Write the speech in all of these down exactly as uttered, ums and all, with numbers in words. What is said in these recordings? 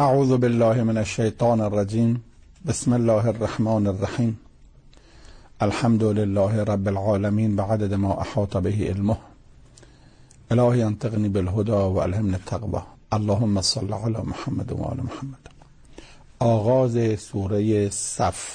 اعوذ بالله من الشیطان الرجیم. بسم الله الرحمن الرحیم. الحمد لله رب العالمین و عدد ما احاط به علمه. الهی انطقنی بالهدى و الهمنی التقوی. اللهم صل علی محمد و آل محمد. آغاز سوره صف.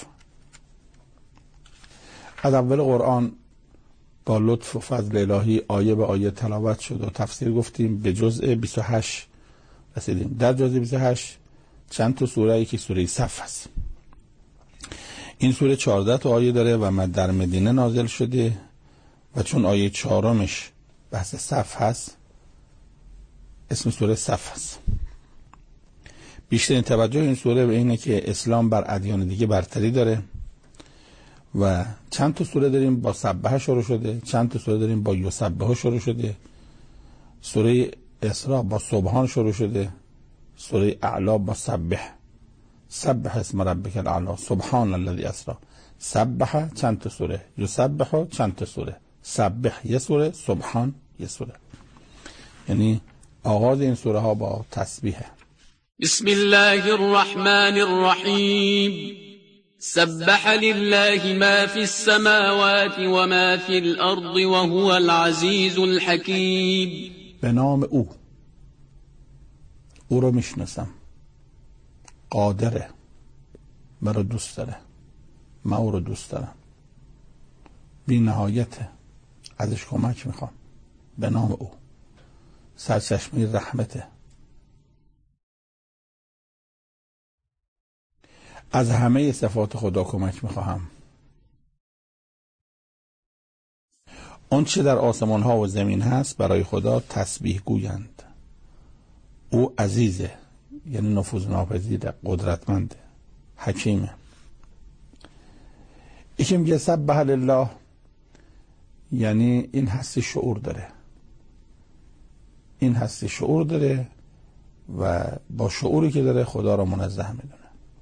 از اول قرآن با لطف و فضل الهی آیه به آیه تلاوت شد و تفسیر گفتیم. به جزء بیست و هشت رسیدیم. در جزء بیست و هشت چند تا سوره ای که سوره صف هست. این سوره چهارده تا آیه داره و در مدینه نازل شده و چون آیه چهارمش بحث صف هست اسم سوره صف هست. بیشترین توجه این سوره به اینه که اسلام بر ادیان دیگه برتری داره و چند تا سوره داریم با سبحه شروع شده، چند تا سوره داریم با یسبحه شروع شده. سوره اسراء با سبحان شروع شده، سوره اعلا با سبح، سبح اسم ربک الاعلی، سبحان الذی اسری. سبح چند تا سوره، یسبح چند تا سوره، سبح یه سوره، سبحان یه سوره. یعنی آغاز این سوره ها با تسبیحه. بسم الله الرحمن الرحیم. سبح لله ما في السماوات وما في الأرض وهو العزيز الحكيم. به نام او، او رو میشناسم، قادره، مرا دوست داره، من او رو دوست دارم، بی نهایته، ازش کمک میخوام. به نام او، سرچشمه رحمته. از همه صفات خدا کمک میخواهم. اون چه در آسمان ها و زمین هست برای خدا تسبیح گویند. او عزیزه، یعنی نفوذ ناپذیره، قدرتمنده، حکیمه. یکی میگه سبح لله، یعنی این هستی شعور داره، این هستی شعور داره و با شعوری که داره خدا را منزه میدونه.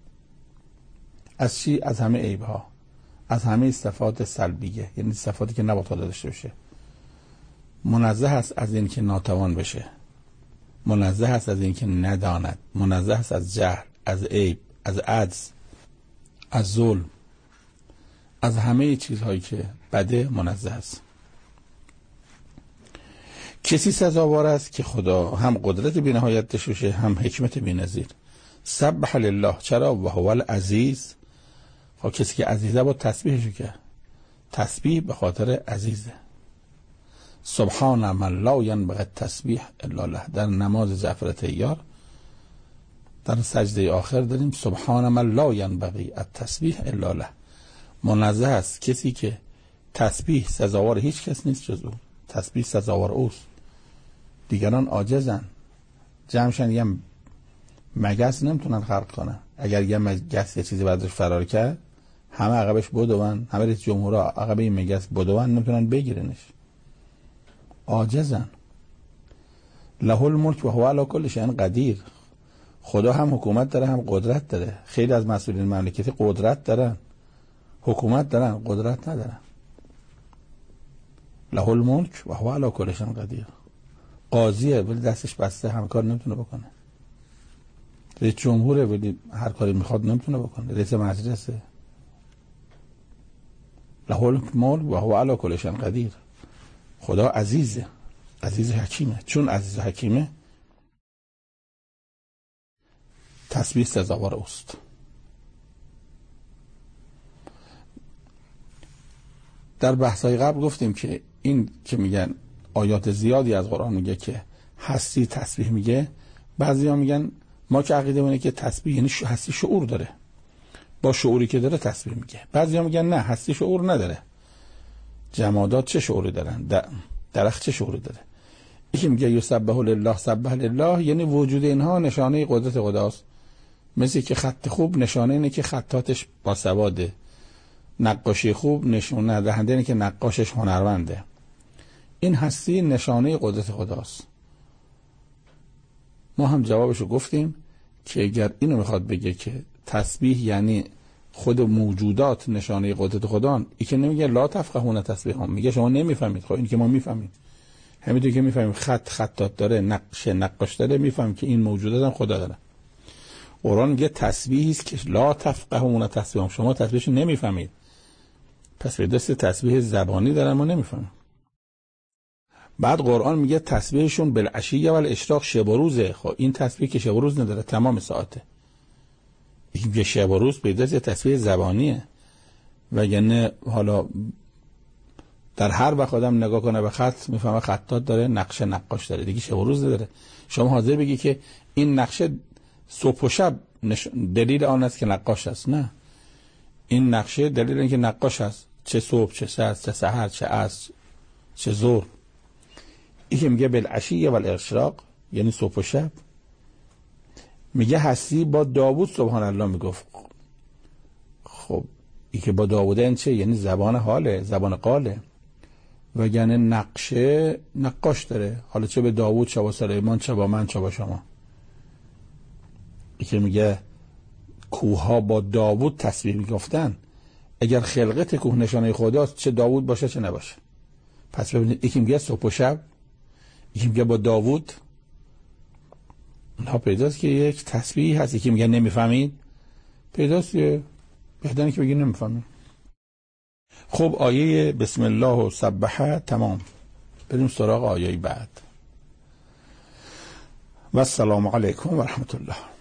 از چی؟ از همه عیبها، از همه صفات سلبیه، یعنی صفاتی که نباید خدا داشته باشه. منزه هست از این که ناتوان بشه، منزه هست از این که نداند، منزه هست از جهل، از عیب، از عجز، از ظلم، از همه چیزهایی که بده منزه است. کسی سزاوار است که خدا هم قدرت بی نهایت داشته باشه، هم حکمت بی نظیر. سبح لله، چرا؟ و هو العزیز. خب کسی که عزیزه با تسبیحشو کرد، تسبیح به خاطر عزیزه. سبحان من لا ینبغی التسبیح الا له. در نماز جعفر طیار در سجده آخر داریم سبحان من لا ینبغی التسبیح الا له. منزه است کسی که تسبیح سزاوار هیچ کس نیست جز او. تسبیح سزاوار اوست، دیگران عاجزن، جمعشن یه مگس نمیتونن خلق کنن. اگر یه مگس یه چیزی بعدش فرار کرد همه عقبش بدون، همه رئیس جمهورها عقب این مگس بدون، نمیتونن بگیرنش، عاجزن. له الملک و هو علی کل شیء قدیر. خدا هم حکومت داره هم قدرت داره. خیلی از مسئولین مملکتی قدرت دارن، حکومت دارن، قدرت ندارن. له الملک و هو علی کل شیء قدیر. قاضیه ولی دستش بسته، همه کار نمیتونه بکنه. رئیس جمهوره ولی هر کاری میخواد نمیتونه بکنه. رئیس مجلسه. له الملک و هو علی کل شیء قدیر. خدا عزیزه، عزیز حکیمه. چون عزیز حکیمه تسبیح سزاوار اوست. در بحث‌های قبل گفتیم که این که میگن آیات زیادی از قرآن میگه که هستی تسبیح میگه. بعضیا میگن ما که عقیده مونه که تسبیح یعنی هستی شعور داره، با شعوری که داره تسبیح میگه. بعضیا میگن نه، هستی شعور نداره. جمادات چه شعوری دارن؟ درخت چه شعوری داره؟ یکی میگه یسبح لله، سبح لله یعنی وجود اینها نشانه قدرت خداست. مثل که خط خوب نشانه اینه که خطاتش باسواده، نقاشی خوب نشونه دهنده اینه که نقاشش هنرمنده. این هستی نشانه قدرت خداست. ما هم جوابشو گفتیم که اگر اینو میخواد بگه که تسبیح یعنی خود موجودات نشانه قدرت خدا، این که نمیگه لا تفقهون تسبیحهم، میگه شما نمیفهمید. خب این که ما میفهمیم، همینطور که میفهمیم خط خطات داره، نقش نقاش داره، میفهمیم که این موجودات هم خدا داره. قرآن میگه تسبیحی است که لا تفقهون تسبیحهم، شما تسبیحش نمیفهمید. پس به دست تسبیح زبانی دارن ما نمیفهمیم. بعد قرآن میگه تسبیحشون بالعشیه و الاشراق، شب و روزه. خب این تسبیح که شب و روز نداره، تمام ساعته. این شب و روز به دست تسبیح زبانیه. وگرنه حالا در هر وقت آدم نگاه کنه به خط میفهمه خطات داره، نقشه نقاش داره، دیگه شب و روز نداره. شما حاضر بگی که این نقشه صبح و شب نش... دلیل آن است که نقاش است؟ نه، این نقشه دلیل اینکه نقاش است، چه صبح چه سحر چه سحر چه عصر چه ظهر. این که میگه بالعشیه و الاشراق یعنی صبح و شب. میگه هستی با داوود سبحان الله میگفت. خب این که با داوود این چه؟ یعنی زبان حاله، زبان قاله. وگرنه نقشه نقاش داره، حالا چه به داوود چه با سلیمان چه با من چه با شما. این که میگه کوها با داوود تسبیح میگفتن، اگر خلقت کوه نشانه خداست چه داوود باشه چه نباشه. پس ببینید یکی میگه صبح و شب، یکی میگه با داوود. نه پیداست که یک تسبیح هست. یکی میگه نمیفهمید، پیداست که بهتره که بگی نمیفهمید. خب آیه بسم الله و سبحه تمام. بریم سراغ آیه بعد. و السلام علیکم و رحمت الله.